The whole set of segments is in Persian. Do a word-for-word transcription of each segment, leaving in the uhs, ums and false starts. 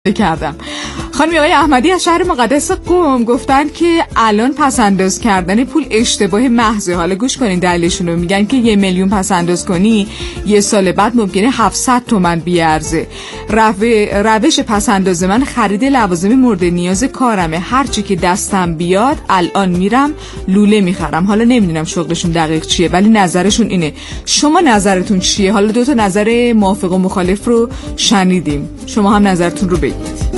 کردم. خانم آقای احمدی از شهر مقدس قم گفتن که الان پسنداز کردن پول اشتباه محضه. حالا گوش کنین دلیلشون رو. میگن که یه میلیون پسنداز کنی یه سال بعد ممکنه هفتصد تومن بیارزه. روش پسنداز من خرید لوازم مورد نیاز کارمه. هرچی که دستم بیاد الان میرم لوله میخرم. حالا نمیدونم شغلشون دقیق چیه ولی نظرشون اینه. شما نظرتون چیه؟ حالا دو تا نظر موافق و مخالف رو شنیدیم. شما هم نظرتون رو بگید.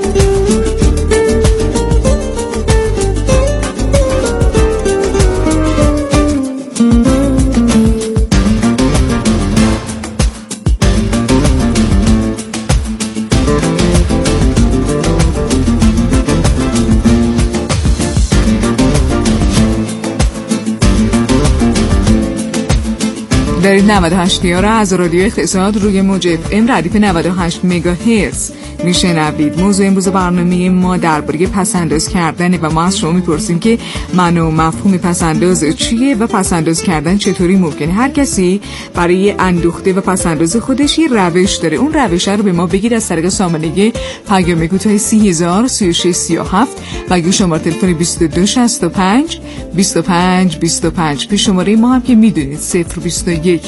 دارید نود و هشت را از رادیو اقتصاد روی موج اف ام ردیف نود و هشت مگاهرتز میشنوید. موضوع امروز برنامه ما درباره پسنداز کردن و ما از شما میپرسیم که معنی و مفهوم پسنداز چیه و پسنداز کردن چطوری ممکنه. هر کسی برای اندوخته و پسنداز خودش یه روش داره. اون روش رو به ما بگید از طریق سامانه پیام کوتاه سی هزار سی و شش سی و هفت و اگه شماره تلفن بیست و دو شصت و پنج بیست و پنج بیست و پنج به شماره ما هم که میدونید صفر بیست و یک.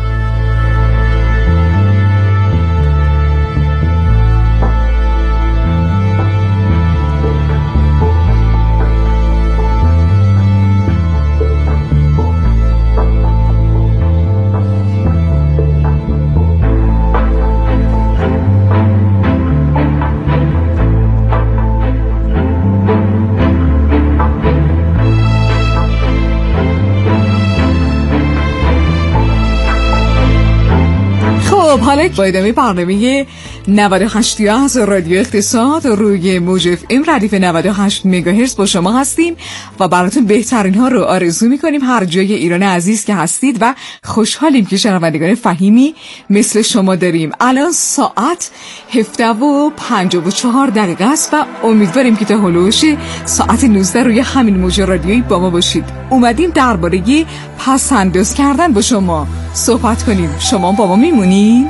حالا با ادامه برنامه نود و هشت از رادیو اقتصاد روی موج اف ام ردیف نود و هشت مگاهرتز با شما هستیم و براتون بهترین ها رو آرزو میکنیم هر جای ایران عزیز که هستید و خوشحالیم که شنوندگان فهیمی مثل شما داریم. الان ساعت هفده و پنجاه و چهار دقیقه است و امیدواریم که تا هلوش ساعت نوزده روی همین موج رادیویی با ما باشید. اومدیم درباره پسنداز کردن با شما صحبت کنیم. شما با ما میمونین؟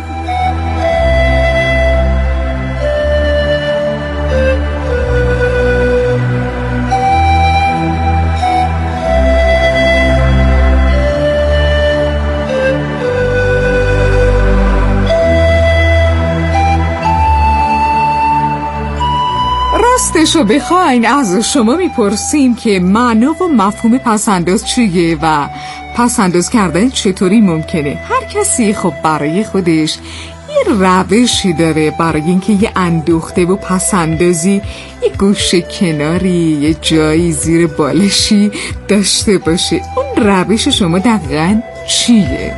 راستشو بخواین از شما میپرسیم که معنی و مفهوم پسنداز چیه و پسنداز کردن چطوری ممکنه. هر کسی خب برای خودش یه روشی داره برای اینکه یه اندوخته و پسندازی یه گوشه کناری یه جایی زیر بالشی داشته باشه. اون روش شما دقیقاً چیه؟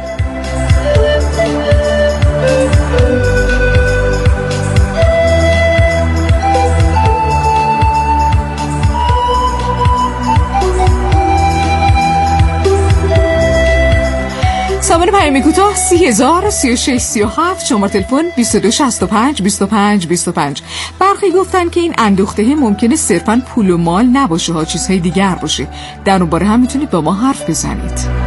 سامانه پیام کوتاه سی هزار سی و شش سی و هفت شماره تلفن بیست و دو شصت و پنج بیست و پنج بیست و پنج. برخی گفتن که این اندوخته ممکنه صرفاً پول و مال نباشه ها، چیزهای دیگر باشه. در اون باره هم میتونید با ما حرف بزنید.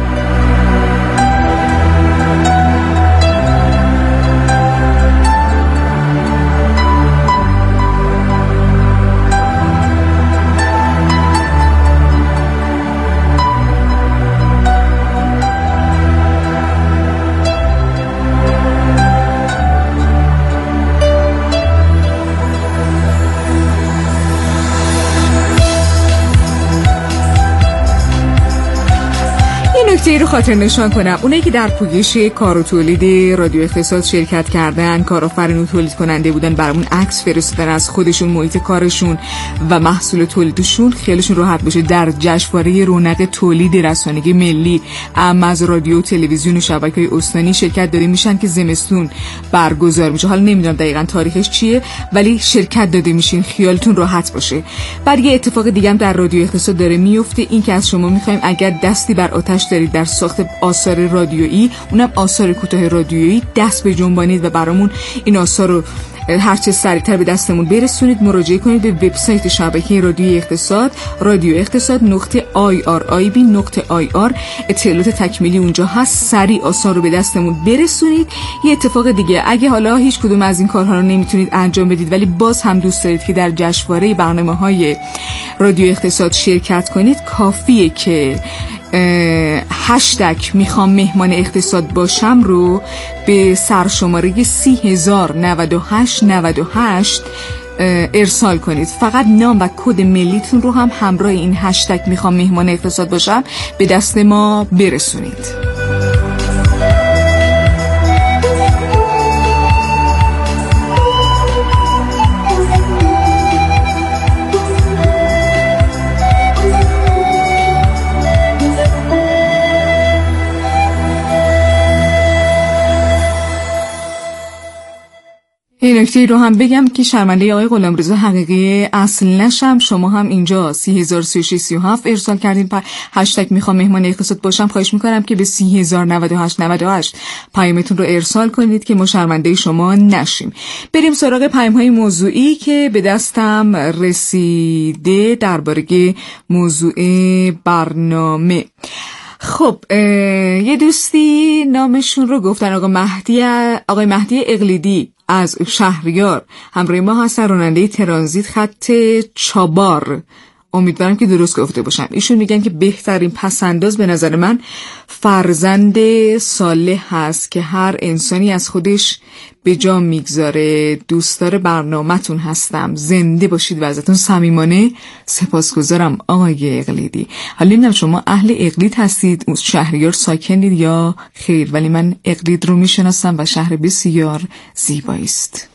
نکته رو خاطر نشان کنم، اونایی که در پویش کار و تولید رادیو اقتصاد شرکت کردن، کارآفرین و تولید کننده بودن، برامون عکس فرستادن از خودشون، محیط کارشون و محصول تولیدشون، خیالشون راحت باشه در جشنواره رونق تولید رسانه‌ای ملی اما از رادیو، تلویزیون و شبکه‌های استانی شرکت داده میشن که زمستون برگزار میشه. حالا نمیدونم دقیقاً تاریخش چیه ولی شرکت داده میشین، خیالتون راحت باشه. بعد یه اتفاق دیگه هم در رادیو اقتصاد داره میفته، این که از شما میخوایم اگر دستی بر آتش دارید در ساخت آثار رادیویی، اونم آثار کوتاه رادیویی دست به جنبانید و برامون این آثار رو هرچه سریعتر به دستمون برسونید. مراجعه کنید به وبسایت شبکه رادیوی اقتصاد، رادیو اقتصاد نقطه آی آر آی بی نقطه آی آر. اطلاعات تکمیلی اونجا هست. سریع آثار رو به دستمون برسونید. یه اتفاق دیگه، اگه حالا هیچ کدوم از این کارها رو نمیتونید انجام بدید ولی باز هم دوست دارید که در جشنواره برنامه‌های رادیو اقتصاد شرکت کنید، کافیه که هشتگ میخوام مهمان اقتصاد باشم رو به سرشماره سی هزار نود و هشت نود و هشت ارسال کنید. فقط نام و کد ملیتون رو هم همراه این هشتگ میخوام مهمان اقتصاد باشم به دست ما برسونید. این نکته رو هم بگم که شرمنده آقای غلامرضا حقیقی اصل نشم. شما هم اینجا سی هزار سی و شش سی و هفت ارسال کردین پا هشتگ میخوام مهمان اقتصاد باشم. خواهش میکنم که به سی هزار نود و هشت نود و هشت پیامتون رو ارسال کنید که ما شرمنده شما نشیم. بریم سراغ پیام‌های موضوعی که به دستم رسیده درباره موضوع برنامه. خب یه دوستی نامشون رو گفتن، آقا مهدی آقای مهدی اقلیدی از شهریار همراه ما هستن، راننده ترانزیت خط چابار. امیدوارم که درست گفته باشم. ایشون میگن که بهترین پسنداز به نظر من فرزند صالح هست که هر انسانی از خودش به جا میگذاره. دوستدار برنامه‌تون هستم، زنده باشید و ازتون صمیمانه سپاسگزارم آقای اقلیدی. حالا نمیدونم شما اهل اقلید هستید، شهریار ساکنید یا خیر، ولی من اقلید رو میشناسم و شهر بسیار زیبایی است.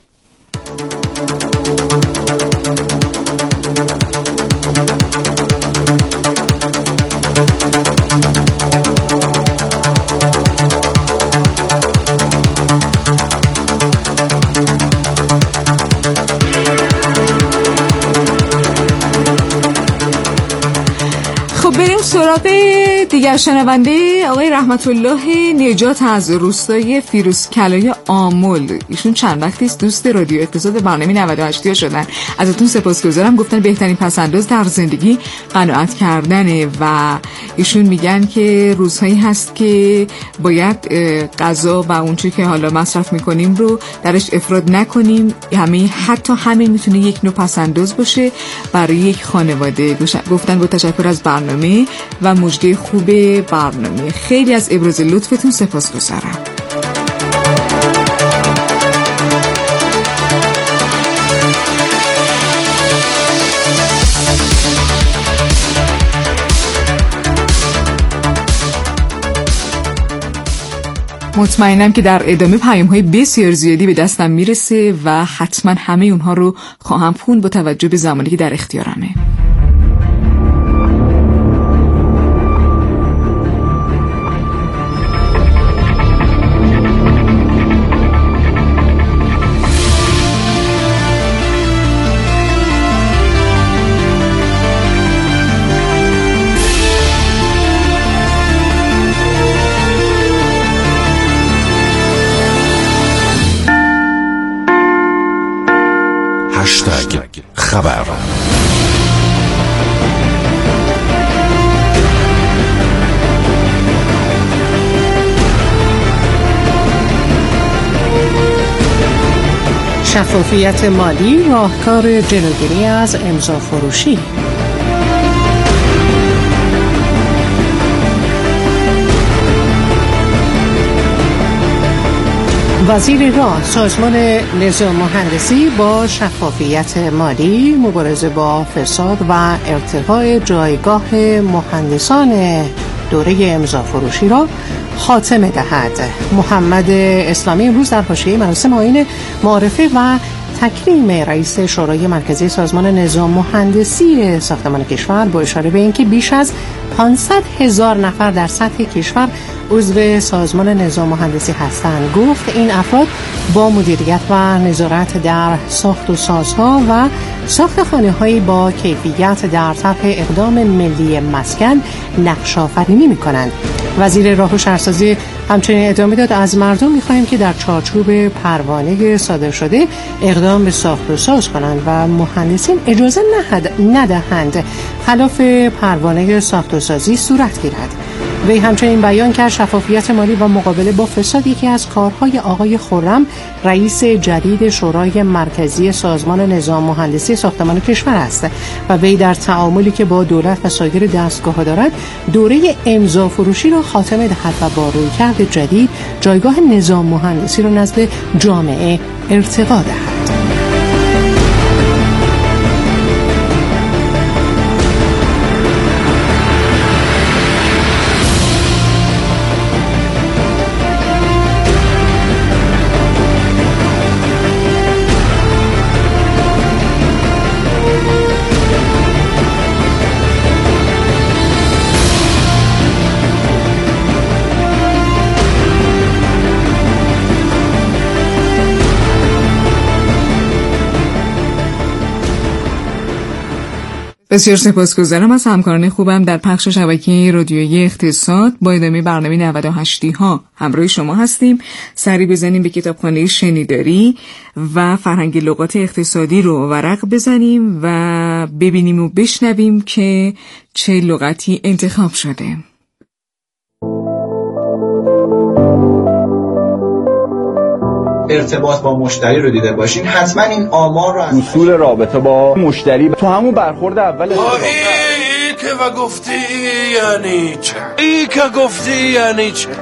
بریم سراغ دیگر شنونده آقای رحمت الله نجات از روستای فیروزکلای آمل. ایشون چند وقتی است دوست رادیو اقتصاد برنامه نود و هشت شدن. ازتون سپاسگزارم. گفتن بهترین پسنداز در زندگی قناعت کردنه و ایشون میگن که روزهایی هست که باید غذا و اون چیزی که حالا مصرف میکنیم رو درش افراط نکنیم. همه حتی همین میتونه یک نوع پسنداز باشه برای یک خانواده. گفتن با تشکر از برنامه و مژده خوب برنامه. خیلی از ابراز لطفتون سپاسگزارم. مطمئنم که در ادامه پیام‌های بسیار زیادی به دستم میرسه و حتما همه اونها رو خواهم خوند با توجه به زمانی که در اختیارمه. هشتگ خبر. شفافیت مالی راهکار جلوگیری از امضا فروشی. وزیر راه، سازمان نظام مهندسی با شفافیت مالی، مبارزه با فساد و ارتقاء جایگاه مهندسان دوره امضا فروشی را خاتمه دهد. محمد اسلامی امروز در حاشیه مراسم آیین معارفه و تکریم رئیس شورای مرکزی سازمان نظام مهندسی ساختمان کشور با اشاره به اینکه بیش از پانصد هزار نفر در سطح کشور عضو سازمان نظام مهندسی هستند، گفت این افراد با مدیریت و نظارت در ساخت و سازها و ساخت خانه‌هایی با کیفیت در طرح اقدام ملی مسکن نقش آفرینی می‌کنند. وزیر راه و شهرسازی همچنین ادامه داد از مردم می‌خواهیم که در چارچوب پروانه صادر شده اقدام به ساخت و ساز کنند و مهندسین اجازه ندهند خلاف پروانه ساخت و سازی صورت گیرد. وی همچنین بیان کرد شفافیت مالی و مقابله با فساد یکی از کارهای آقای خرم رئیس جدید شورای مرکزی سازمان نظام مهندسی ساختمان کشور است و وی در تعاملی که با دولت و سایر دستگاه‌ها دارد دوره امضا فروشی را خاتمه دهد و با رویکرد جدید جایگاه نظام مهندسی را نزد جامعه ارتقا دهد. بسیار سپاسگزارم از همکاران خوبم در پخش شبکه رادیویی اقتصاد. با ادامه برنامه نود و هشت ها همراه شما هستیم. سری بزنیم به کتابخانه شنیداری و فرهنگ لغات اقتصادی رو ورق بزنیم و ببینیم و بشنویم که چه لغتی انتخاب شده. ارتباط با مشتری رو دیده باشین، حتما این آمار رو از اصول رابطه با مشتری تو همون برخورد اول ای که و گفتی یعنی چه؟ ای که گفتی یعنی چه؟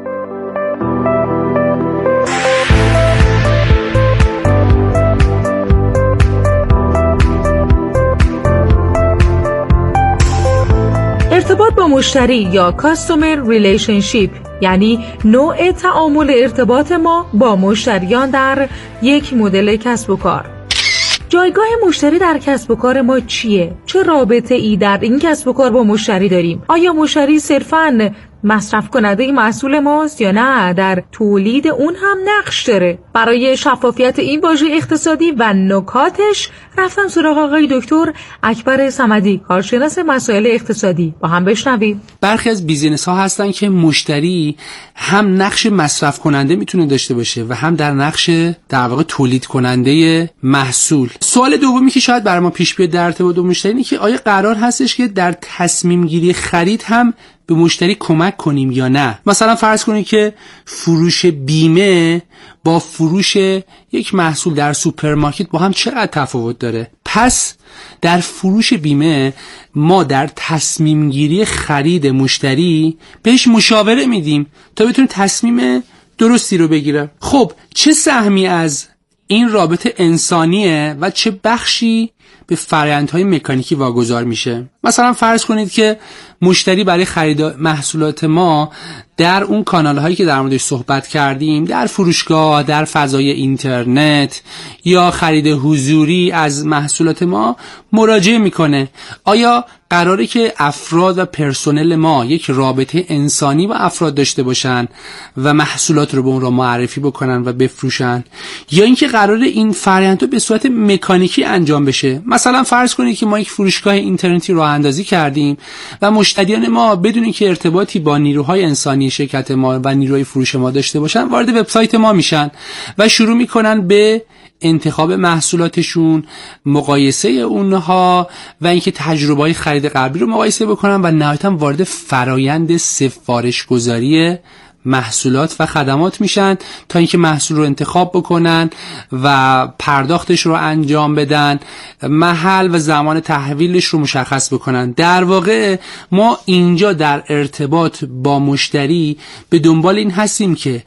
ارتباط با مشتری یا Customer Relationship یعنی نوع تعامل ارتباط ما با مشتریان در یک مدل کسب و کار. جایگاه مشتری در کسب و کار ما چیه؟ چه رابطه ای در این کسب و کار با مشتری داریم؟ آیا مشتری صرفاً مصرف کننده محصول ماست یا نه در تولید اون هم نقش داره؟ برای شفافیت این واژه اقتصادی و نکاتش رفتم سراغ آقای دکتر اکبر صمدی، کارشناس مسائل اقتصادی. با هم بشنویم. برخی از بیزینس ها هستن که مشتری هم نقش مصرف کننده میتونه داشته باشه و هم در نقش در واقع تولید کننده محصول. سوال دومی که شاید برای ما پیش بیاد در ارتباط با مشتری اینه که آیا قرار هستش که در تصمیم گیری خرید هم به مشتری کمک کنیم یا نه؟ مثلا فرض کنید که فروش بیمه با فروش یک محصول در سوپرمارکت با هم چقدر تفاوت داره. پس در فروش بیمه ما در تصمیم گیری خرید مشتری بهش مشاوره میدیم تا بتونه تصمیم درستی رو بگیره. خب چه سهمی از این رابطه انسانیه و چه بخشی به فرآیندهای مکانیکی واگذار میشه؟ مثلا فرض کنید که مشتری برای خرید محصولات ما در اون کانال هایی که در موردش صحبت کردیم، در فروشگاه، در فضای اینترنت یا خرید حضوری از محصولات ما مراجعه میکنه. آیا قراره که افراد و پرسنل ما یک رابطه انسانی با افراد داشته باشن و محصولات رو به اون را معرفی بکنن و بفروشن، یا اینکه قراره این فرآیند به صورت مکانیکی انجام بشه؟ مثلا فرض کنید که ما یک فروشگاه اینترنتی راه اندازی کردیم و مشتریان ما بدون اینکه ارتباطی با نیروهای انسانی شرکت ما و نیروی فروش ما داشته باشن وارد وبسایت ما میشن و شروع میکنن به انتخاب محصولاتشون، مقایسه اونها و اینکه تجربه‌های خرید قبلی رو مقایسه بکنن و نهایتاً وارد فرایند سفارش گذاری محصولات و خدمات میشن تا اینکه محصول رو انتخاب بکنن و پرداختش رو انجام بدن، محل و زمان تحویلش رو مشخص بکنن. در واقع ما اینجا در ارتباط با مشتری به دنبال این هستیم که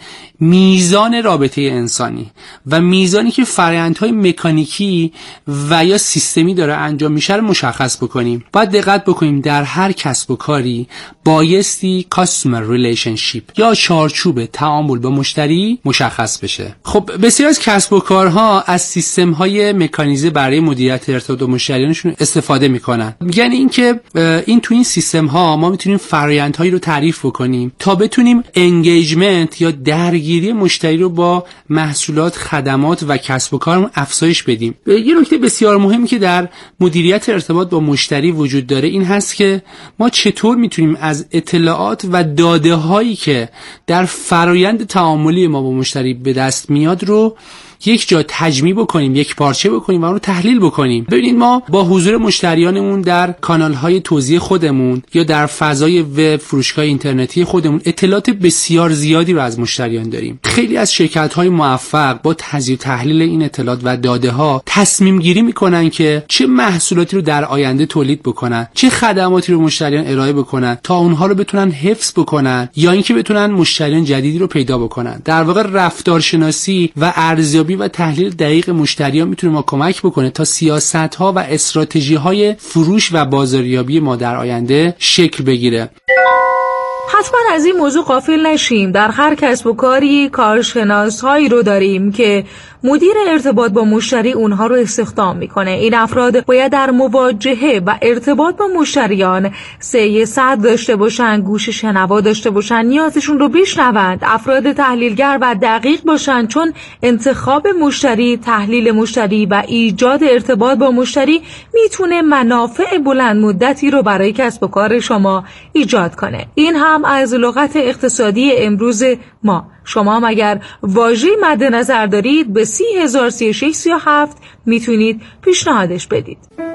میزان رابطه انسانی و میزانی که فرآیندهای مکانیکی و یا سیستمی داره انجام میشه رو مشخص بکنیم. باید دقت بکنیم در هر کسب و کاری بایستی customer relationship یا چارچوب تعامل با مشتری مشخص بشه. خب بسیار از کسب و کارها از سیستم های مکانیزه برای مدیریت ارتباط با مشتریانشون استفاده میکنن. یعنی اینکه این تو این سیستم ها ما میتونیم فرآیندهایی رو تعریف بکنیم تا بتونیم انگیجمنت یا درگیری مشتری رو با محصولات، خدمات و کسب و کارمون افزایش بدیم. یه نکته بسیار مهمی که در مدیریت ارتباط با مشتری وجود داره این هست که ما چطور میتونیم از اطلاعات و داده هایی که در فرایند تعاملی ما با مشتری به دست میاد رو یک جا تجمیع بکنیم، یک پارچه بکنیم و اون رو تحلیل بکنیم. ببینید ما با حضور مشتریانمون در کانال‌های توزیع خودمون یا در فضای وب، فروشگاه اینترنتی خودمون اطلاعات بسیار زیادی رو از مشتریان داریم. خیلی از شرکت‌های موفق با تجزیه و تحلیل این اطلاعات و داده‌ها تصمیم گیری می‌کنن که چه محصولاتی رو در آینده تولید بکنن، چه خدماتی رو مشتریان ارائه بکنن تا اونها رو بتونن حفظ بکنن یا اینکه بتونن مشتریان جدیدی رو پیدا بکنن. در واقع رفتارشناسی و ارزیابی و تحلیل دقیق مشتریان میتونه ما کمک بکنه تا سیاست‌ها و استراتژی‌های فروش و بازاریابی ما در آینده شکل بگیره. حتما از این موضوع غافل نشیم. در هر کسب و کاری کارشناس‌هایی رو داریم که مدیر ارتباط با مشتری اونها رو استخدام میکنه. این افراد باید در مواجهه و ارتباط با مشتریان سعی صد داشته باشن، گوش شنوا داشته باشن، نیازشون رو بشنوند، افراد تحلیلگر و دقیق باشن، چون انتخاب مشتری، تحلیل مشتری و ایجاد ارتباط با مشتری میتونه منافع بلند مدتی رو برای کسب و کار شما ایجاد کنه. این هم از لغت اقتصادی امروز ما. شما هم اگر واژه مد نظر دارید به سی هزار سی و شش سی و هفت میتونید پیشنهادش بدید.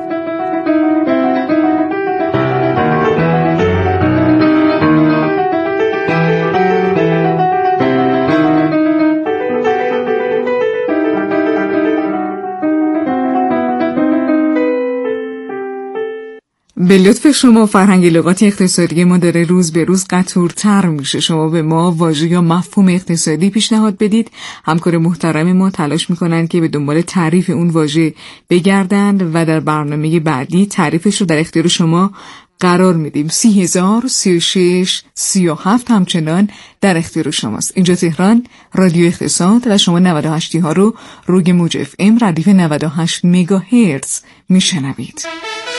به لطف شما فرهنگ لغات اقتصادی ما داره روز به روز قطورتر میشه. شما به ما واژه یا مفهوم اقتصادی پیشنهاد بدید. همکار محترم ما تلاش میکنن که به دنبال تعریف اون واژه بگردند و در برنامه بعدی تعریفش رو در اختیار شما قرار میدیم. سی هزار سی و شش سی و هفت همچنان در اختیار شماست. اینجا تهران رادیو اقتصاد و شما نود و هشت ها رو روی موج اف ام ردیف نود و هشت مگاهرتز میشنوید.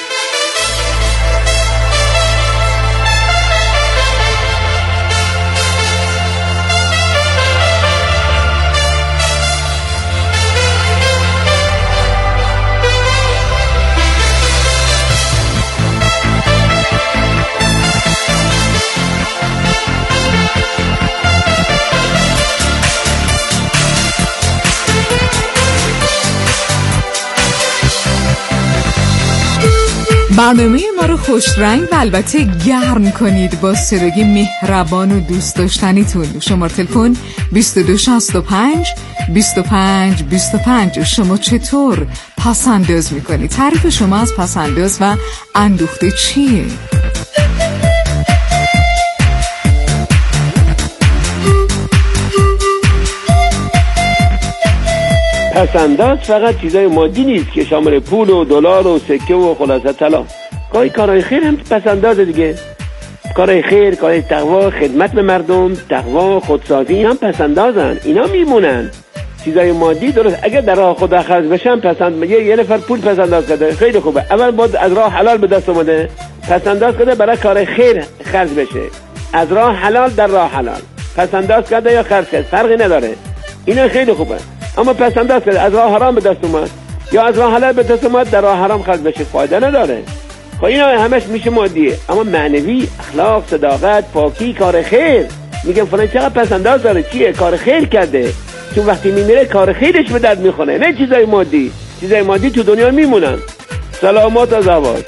برنامه ما رو خوش رنگ و البته گرم کنید با صدای مهربان و دوست داشتنیتون. شماره تلفن بیست و دو شصت و پنج بیست و پنج بیست و پنج. شما چطور پسنداز میکنید؟ تعریف شما از پسنداز و اندوخته چیه؟ پسنداز فقط چیزای مادی نیست که شامل پول و دلار و سکه و خلاصه طلا. گاهی کارهای خیر هم پسندازه دیگه. کارهای خیر، کارهای تقوا، خدمت به مردم، تقوا، خودسازی هم پسندازن. اینا میمونن. چیزای مادی درست اگر در راه خدا خرج بشن پسند. یه, یه نفر پول پسنداز کرده خیلی خوبه. اول باید از راه حلال به دست اومده پسنداز کرده برای کار خیر خرج بشه. از راه حلال در راه حلال پسنداز کرده یا خرج کرده فرقی نداره. اینا خیلی خوبه. اما پسنداز کرده از راه حرام به دست اومد یا از راه حلال به دست اومد در راه حرام خرج بشه فایده نداره. خب اینا همش میشه مادیه. اما معنوی، اخلاق، صداقت، پاکی، کار خیر، میگم فلان چقدر پسنداز داره چیه کار خیر کرده، چون وقتی میمیره کار خیرش به درد میخونه نه چیزای مادی. چیزای مادی تو دنیا میمونن. سلامات از آواز.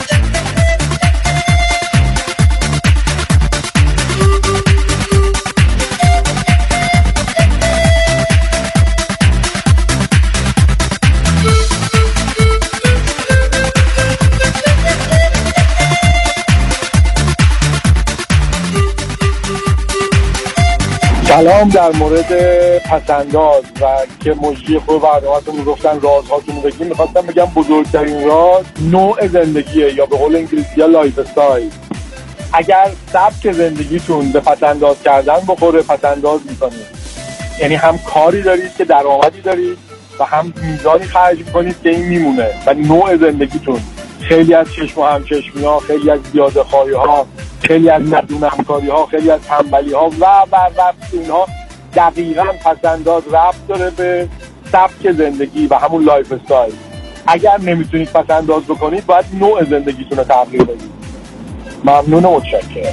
سلام. در مورد پسنداز و که مجری خوب برنامه‌تون میگفتن رازهاتون بگیم، میخواستم بگم بزرگترین راز نوع زندگیه یا به قول انگلیسی ها لایف استایل. اگر سبک زندگیتون به پسنداز کردن بخوره پسنداز میکنید، یعنی هم کاری دارید که درآمدی دارید و هم میزانی خرج میکنید که این میمونه و نوع زندگیتون خیلی از چشم و همچشمی ها، خیلی از زیاده خواهی ها، خیلی از ندون همکاری ها، خیلی از تنبلی ها و و و اینها دقیقاً پسنداز ربط داره به سبک زندگی و همون لایف استایل. اگر نمیتونید پسنداز بکنید باید نوع زندگیتون رو تغییر بدید. ممنون و متشکرم.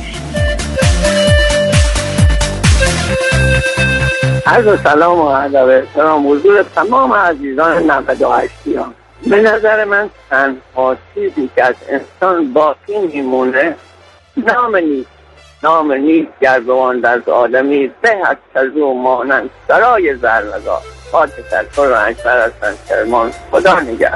عرض سلام و ادب احترام حضور تمام عزیزان نود و هشتیان. به نظر من تنها چیزی که از انسان باقی میمونه نام نیست. نام نیست گردوان در آدمی به از تزو مانند سرای زرنگاه. با تشکر و انشبر هستن کرمان. خدا نگهدار.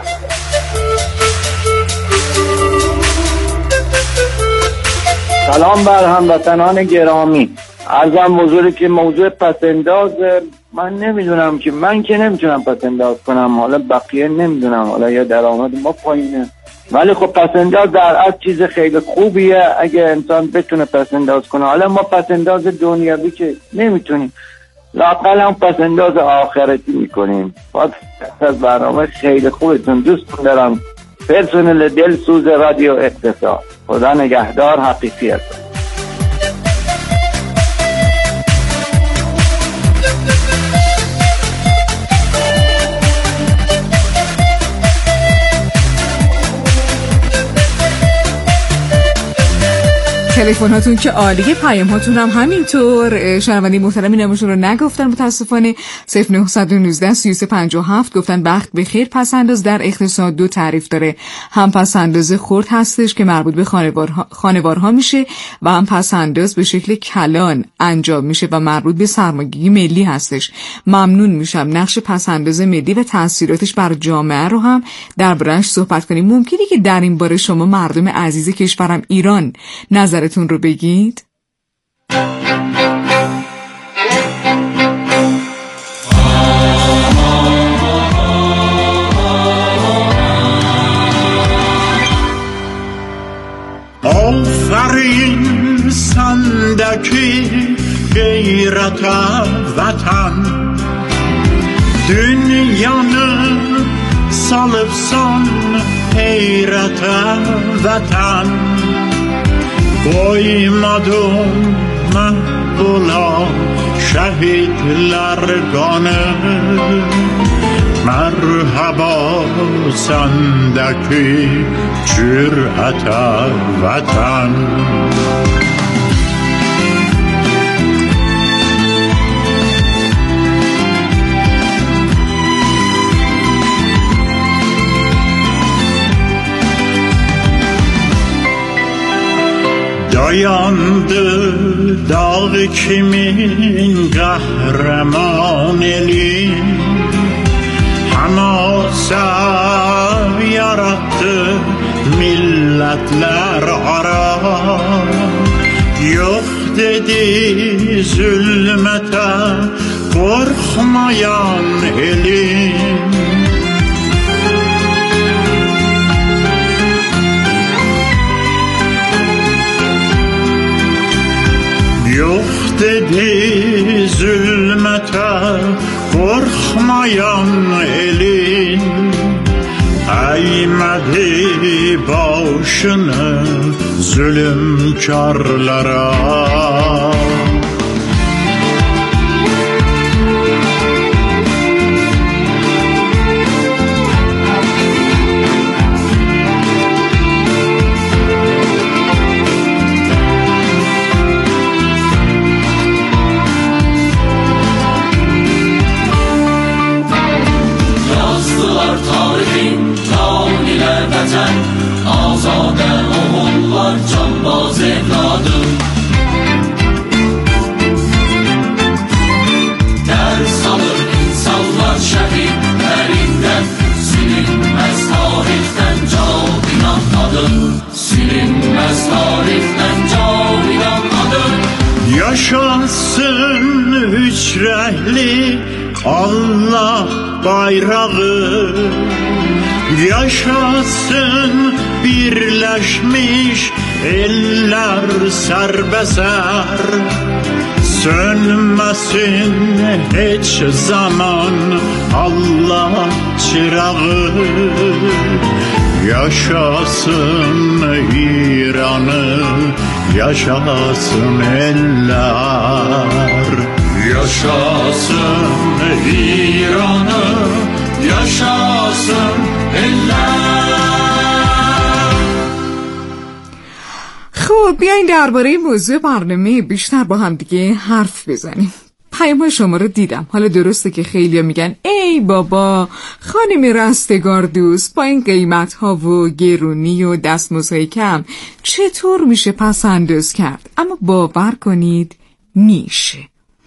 سلام بر هموطنان گرامی. عرضم حضوری که موضوع پسنداز، من نمیدونم که من که نمیتونم پسنداز کنم، حالا بقیه نمیدونم، حالا یا درآمد ما پایینه، ولی خب پسنداز در اصل چیز خیلی خوبیه اگه انسان بتونه پسنداز کنه. حالا ما پسنداز دنیوی که نمیتونیم، لااقل هم پسنداز آخرتی میکنیم. باید از برنامه خیلی خوبتون دوستون دارم. پرسنل دل سوز رادیو اقتصاد. خدا نگهدار. حقیقی هست. تلفن هاتون که عالیه، پیام هاتون هم همینطور. شنوندگان محترم نامشون رو نگفتن متاسفانه. صفر نه یک نه سه سه پنج هفت گفتن وقت بخیر. پسنداز در اقتصاد دو تعریف داره، هم پسنداز خرد هستش که مربوط به خانوارها, خانوارها میشه و هم پسنداز به شکل کلان انجام میشه و مربوط به سرمایه‌گذاری ملی هستش. ممنون میشم نقش پسنداز ملی و تاثیراتش بر جامعه رو هم در برنامه صحبت کنیم. ممکنه که در این باره شما مردم عزیز کشورم ایران نظر تون رو بگید؟ آفرین سندکی غیرت وطن، dünyanı salıpsan heyrete vatan. Koymadım mahvola şehitler kanı, merhaba sendeki cürete vatan. Dayandı dağ kimin kahraman eli, Hamasa yarattı milletler ara. Yok dedi zulmete korkmayan elim, yok dedi zulmete korkmayan elin. Eğmedi başını zulümkarlara. Azade oğullar canbaz evladım, ders alır insanlar şehitlerinden. Silinmez tarihten cavidan adım, silinmez tarihten cavidan adım. Yaşasın hücrehli Allah bayrağı, Yaşasın birleşmiş eller serbeser, sönmesin hiç zaman Allah çırağı. Yaşasın İran'ı, yaşasın eller. Yaşasın İran'ı, yaşasın eller. خب بیاین درباره موضوع برنامه بیشتر با هم دیگه حرف بزنیم. پیام شما رو دیدم. حالا درسته که خیلیا میگن ای بابا خانم رستگار دوست با این قیمت ها و گرونی و دستمزدهای کم چطور میشه پس انداز کرد؟ اما باور کنید میشه.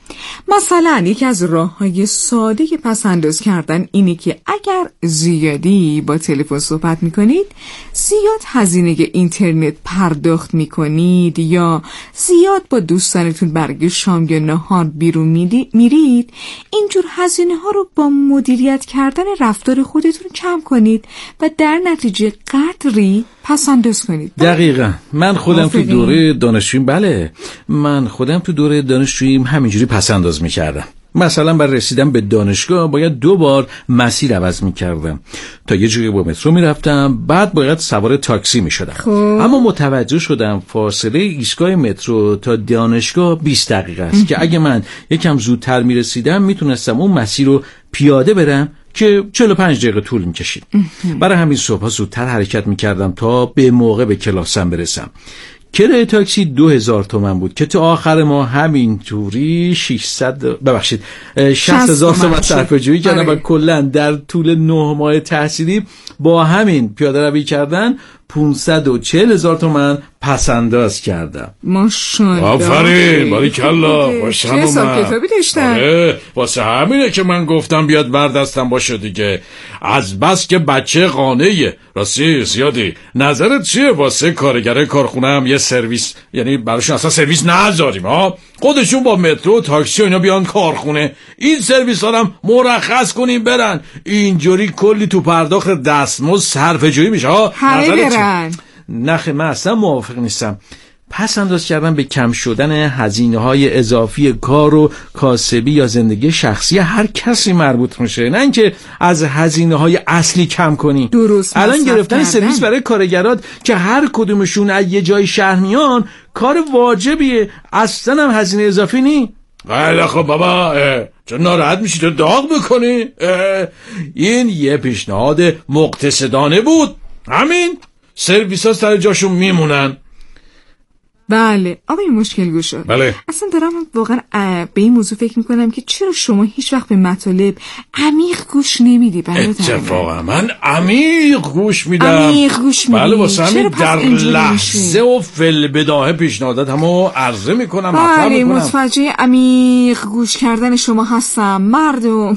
مثلا یکی از راه‌های ساده پس انداز کردن اینه که اگر زیادی با تلفن صحبت میکنید، زیاد هزینه اینترنت پرداخت میکنید یا زیاد با دوستانتون برای شام یا نهار بیرون میرید، اینجور هزینه ها رو با مدیریت کردن رفتار خودتون کم کنید و در نتیجه قدری پس انداز کنید. دقیقاً. من خودم تو دوره دانشجوییم بله من خودم تو دوره دانشجوییم همینجوری پس انداز میکردم. مثلا برای رسیدن به دانشگاه باید دو بار مسیر عوض میکردم. تا یه جایی با مترو میرفتم، بعد باید سوار تاکسی میشدم. خب. اما متوجه شدم فاصله ایستگاه مترو تا دانشگاه بیست دقیقه است که اگه من یکم زودتر میرسیدم میتونستم اون مسیر رو پیاده برم که چهل و پنج دقیقه طول میکشید. برای همین صبح زودتر حرکت میکردم تا به موقع به کلاسم برسم. کرایه تاکسی دو هزار تومن بود که تا آخر ما همینطوری ششصد ببخشید شصت هزار تومن صرفه‌جویی کردم و کلا در طول نه ماه تحصیلی با همین پیاده روی کردن پانصد و چهل هزار تومن پس انداز کردم. ماشاءالله. آفرین باریکلا. باشه چه حساب کتابی داشتن؟ آره واسه همینه که من گفتم بیاد بردستم باشه دیگه. از بس که بچه قانعه. راستی زیادی نظرت چیه واسه کارگر کارخونه هم یه سرویس، یعنی براشون اصلا سرویس نذاریم ها، خودشون با مترو و تاکسی و اینا بیان کارخونه، این سرویس ها هم مرخص کنیم برن، اینجوری کلی تو پرداخت دستمزد صرفه‌جویی میشه ها. همه برن. نخه من اصلا موافق نیستم. پس انداز کردن به کم شدن هزینه‌های اضافی کار و کاسبی یا زندگی شخصی هر کسی مربوط میشه، نه اینکه از هزینه‌های اصلی کم کنی. درست. الان گرفتن سرویس برای کارگرات که هر کدومشون از یه جای شهر میان کار واجبیه، اصلا هم هزینه اضافی نی. خیلی خب بابا، چون ناراحت میشی تو داغ بکنی؟ این یه پیشنهاد مقتصدانه بود، همین سرویس ها سر جاشون میمونن. بله آقای مشکل گوشا. بله. اصلا دارم واقعا به این موضوع فکر میکنم که چرا شما هیچ وقت به مطالب عمیق گوش نمیدی؟ اتفاقا من عمیق گوش میدم. عمیق گوش میدی. بله واسه همین در لحظه و فل بداهه پیشنهادات همو عرضه میکنم. بله متوجه عمیق گوش کردن شما هستم. مردم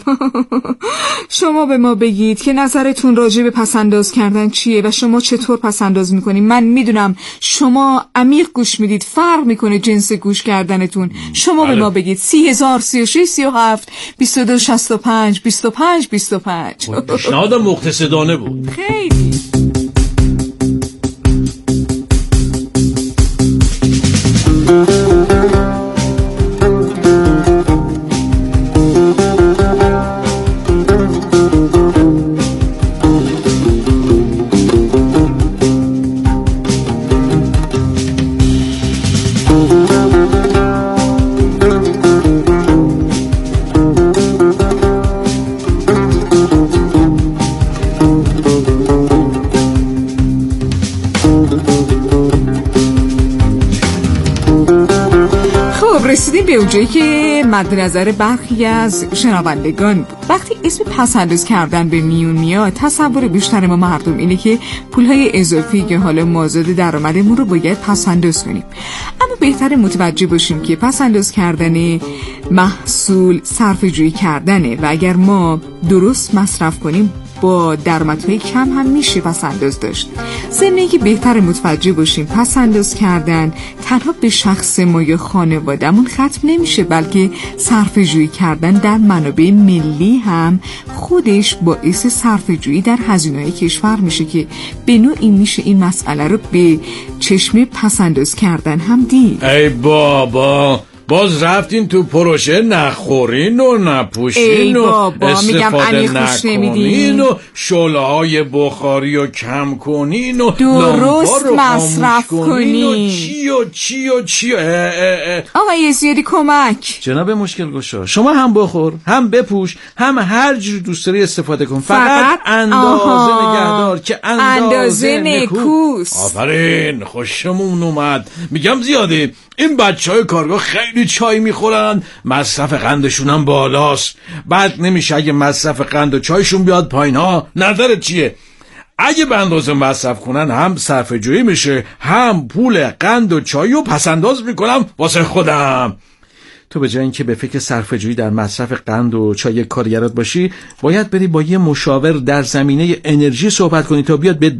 شما به ما بگید که نظرتون راجع به پسنداز کردن چیه و شما چطور پسنداز میکنید. من میدونم شما عمیق گوش میدید، فرق میکنه جنس گوش کردنتون. شما بله. به ما بگید سی هزار سی و شش سی و هفت بیست و دو شصت و پنج بیست و پنج بیست و پنج. پیشنهاد مقتصدانه بود. خیلی رسیدیم به اونجایی که مد نظر برخی از شنوندگان بود. وقتی اسم پسنداز کردن به میون میاد، تصور بیشتر ما مردم اینه که پولهای اضافی که حالا مازاد درآمدمون رو باید پسنداز کنیم. اما بهتره متوجه باشیم که پسنداز کردن محصول صرفه‌جویی کردنه و اگر ما درست مصرف کنیم با درآمدهای کم هم میشه پس انداز داشت. ضمن اینکه بهتر متوجه باشیم پس انداز کردن تنها به شخص ما یا خانواده‌مون ختم نمیشه، بلکه صرفه‌جویی کردن در منابع ملی هم خودش باعث صرفه‌جویی در هزینه‌های کشور میشه که به نوعی میشه این مسئله رو به چشم پس انداز کردن هم دید. ای بابا، باز رفتین تو پروژه نخورین و نپوشین و استفاده نکنین و شعله‌های بخاری و کم کنین و درست مصرف کنین و چی و چی و چی و آقای زیادی کمک. جناب مشکل گشا، شما هم بخور هم بپوش هم هر جور دوست داری استفاده کن، فقط, فقط اندازه نگهدار که اندازه, اندازه نکوست. آفرین، خوشمون اومد. میگم زیادی این بچه های کارگاه خیلی چای میخورن، مصرف قندشون هم بالاست. بعد نمیشه اگه مصرف قند و چایشون بیاد پایین ها. نظرت چیه؟ اگه به اندازه مصرف کنن هم صرفه جویی میشه، هم پول قند و چای رو پسنداز میکنم واسه خودم. تو به جای اینکه به فکر صرفه‌جویی در مصرف قند و چای کارگرات باشی، باید بری با یه مشاور در زمینه انرژی صحبت کنی تا بیاد به